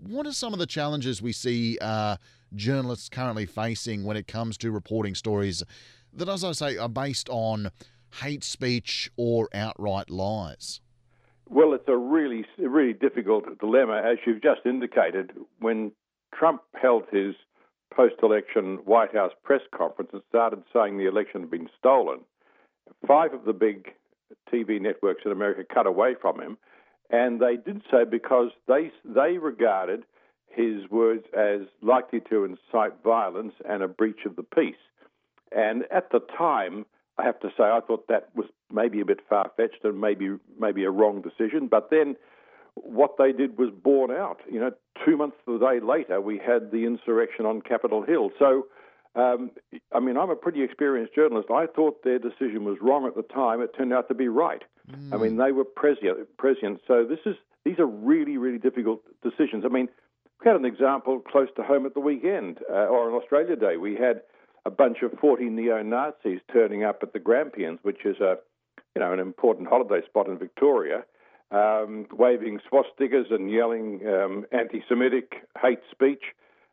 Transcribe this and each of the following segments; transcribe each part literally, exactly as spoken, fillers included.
What are some of the challenges we see uh, journalists currently facing when it comes to reporting stories that, as I say, are based on hate speech or outright lies? Well, it's a really, really difficult dilemma, as you've just indicated. When Trump held his post-election White House press conference and started saying the election had been stolen, five of the big T V networks in America cut away from him, and they did so because they they regarded his words as likely to incite violence and a breach of the peace. And at the time, I have to say, I thought that was maybe a bit far-fetched and maybe maybe a wrong decision. But then what they did was borne out. You know, two months of the day later, we had the insurrection on Capitol Hill. So, um, I mean, I'm a pretty experienced journalist. I thought their decision was wrong at the time. It turned out to be right. Mm. I mean, they were prescient. prescient. So this is these are really, really difficult decisions. I mean, we had an example close to home at the weekend, uh, or on Australia Day. We had a bunch of forty neo-Nazis turning up at the Grampians, which is a, you know, an important holiday spot in Victoria, um, waving swastikas and yelling um, anti-Semitic hate speech.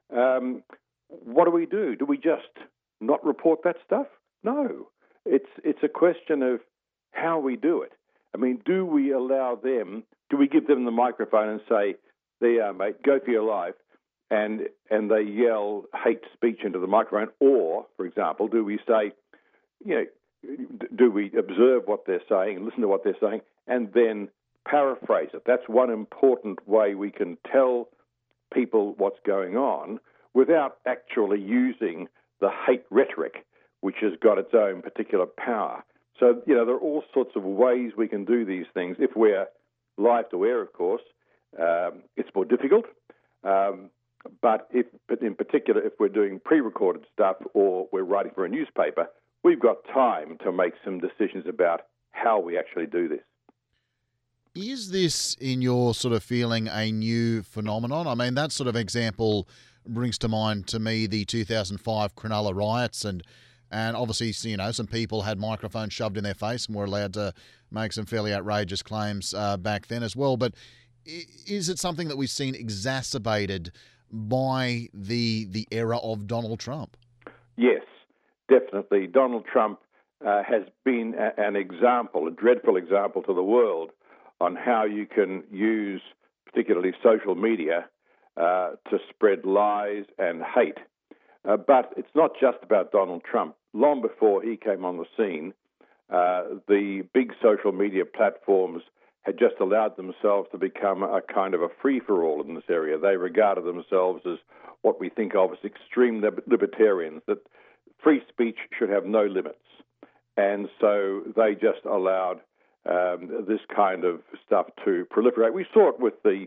Um, what do we do? Do we just not report that stuff? No. It's it's a question of how we do it. I mean, do we allow them, do we give them the microphone and say, there you are, mate, go for your life, and and they yell hate speech into the microphone? Or, for example, do we say, you know, do we observe what they're saying, listen to what they're saying, and then paraphrase it? That's one important way we can tell people what's going on without actually using the hate rhetoric, which has got its own particular power. So, you know, there are all sorts of ways we can do these things. If we're live to air, of course, um, it's more difficult. Um, but if, but in particular, if we're doing pre-recorded stuff or we're writing for a newspaper, we've got time to make some decisions about how we actually do this. Is this, in your sort of feeling, a new phenomenon? I mean, that sort of example brings to mind to me the two thousand five Cronulla riots, and and obviously, you know, some people had microphones shoved in their face and were allowed to make some fairly outrageous claims uh, back then as well. But is it something that we've seen exacerbated by the the era of Donald Trump? Yes, definitely. Donald Trump uh, has been a, an example, a dreadful example to the world on how you can use particularly social media uh, to spread lies and hate. Uh, but it's not just about Donald Trump. Long before he came on the scene, uh, the big social media platforms had just allowed themselves to become a kind of a free-for-all in this area. They regarded themselves as what we think of as extreme libertarians, that free speech should have no limits. And so they just allowed um, this kind of stuff to proliferate. We saw it with the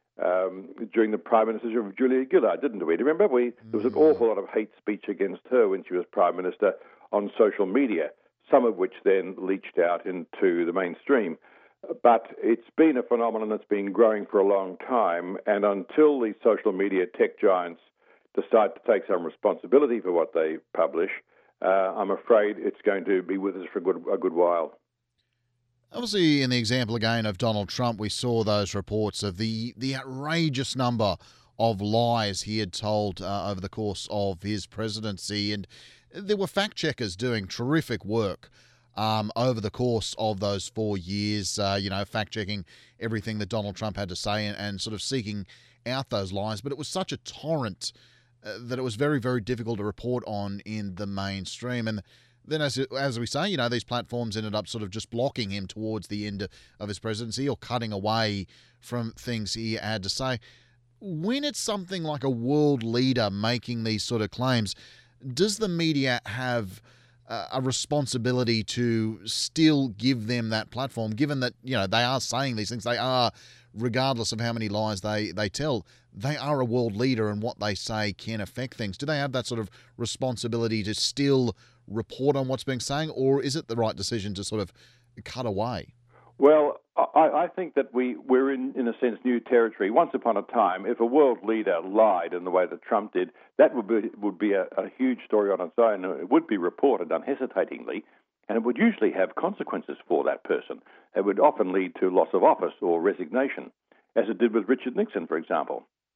um, during the Prime Ministership of Julia Gillard, didn't we? Remember, we there was an awful lot of hate speech against her when she was Prime Minister on social media, some of which then leached out into the mainstream. But it's been a phenomenon that's been growing for a long time, and until these social media tech giants decide to take some responsibility for what they publish, uh, I'm afraid it's going to be with us for a good, a good while. Obviously, in the example again of Donald Trump, we saw those reports of the, the outrageous number of lies he had told uh, over the course of his presidency. And there were fact checkers doing terrific work um, over the course of those four years, uh, you know, fact checking everything that Donald Trump had to say and, and sort of seeking out those lies. But it was such a torrent uh, that it was very, very difficult to report on in the mainstream. And then, as as we say, you know, these platforms ended up sort of just blocking him towards the end of his presidency or cutting away from things he had to say. When it's something like a world leader making these sort of claims, does the media have uh, a responsibility to still give them that platform, given that, you know, they are saying these things? They are, regardless of how many lies they, they tell, they are a world leader, and what they say can affect things. Do they have that sort of responsibility to still report on what's being saying, or is it the right decision to sort of cut away? Well, I, I think that we, we're in, in a sense, new territory. Once upon a time, if a world leader lied in the way that Trump did, that would be, would be a, a huge story on its own. It would be reported unhesitatingly, and it would usually have consequences for that person. It would often lead to loss of office or resignation, as it did with Richard Nixon, for example.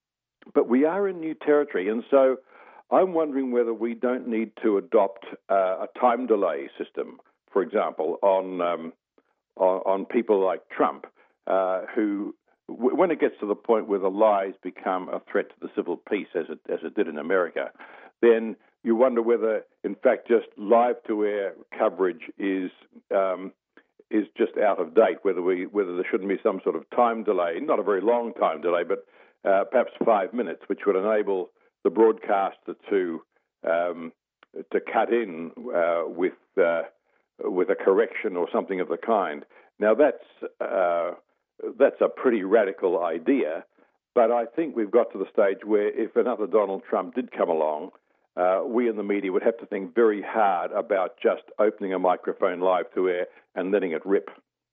But we are in new territory, and so I'm wondering whether we don't need to adopt uh, a time delay system, for example, on um, on, on people like Trump, uh, who, w- when it gets to the point where the lies become a threat to the civil peace, as it as it did in America, then you wonder whether, in fact, just live-to-air coverage is um, is just out of date. Whether we whether there shouldn't be some sort of time delay, not a very long time delay, but uh, perhaps five minutes, which would enable the broadcaster to um, to cut in uh, with uh, with a correction or something of the kind. Now that's uh, that's a pretty radical idea, but I think we've got to the stage where if another Donald Trump did come along, uh, we in the media would have to think very hard about just opening a microphone live to air and letting it rip.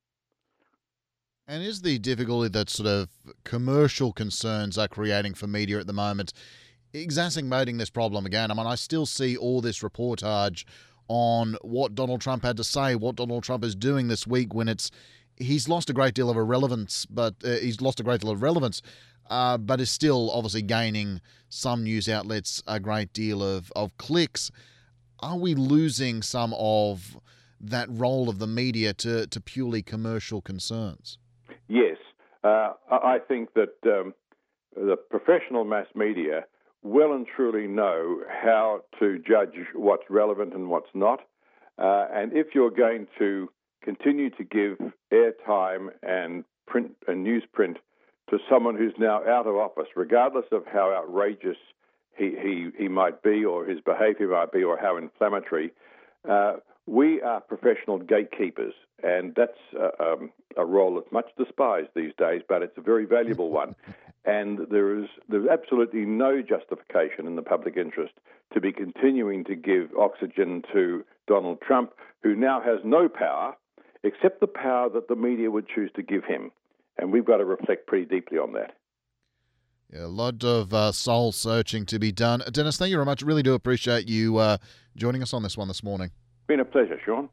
And is the difficulty that sort of commercial concerns are creating for media at the moment exacerbating this problem again? I mean, I still see all this reportage on what Donald Trump had to say, what Donald Trump is doing this week when it's he's lost a great deal of irrelevance, but uh, he's lost a great deal of relevance, uh, but is still obviously gaining some news outlets a great deal of, of clicks. Are we losing some of that role of the media to, to purely commercial concerns? Yes. Uh, I think that um, the professional mass media well and truly know how to judge what's relevant and what's not. Uh, and if you're going to continue to give airtime and print and newsprint to someone who's now out of office, regardless of how outrageous he, he, he might be or his behavior might be or how inflammatory, uh, we are professional gatekeepers, and that's uh, um, a role that's much despised these days, but it's a very valuable one. And there is there's absolutely no justification in the public interest to be continuing to give oxygen to Donald Trump, who now has no power except the power that the media would choose to give him. And we've got to reflect pretty deeply on that. Yeah, a lot of uh, soul searching to be done. Dennis, thank you very much. Really do appreciate you uh, joining us on this one this morning. Been a pleasure, Sean.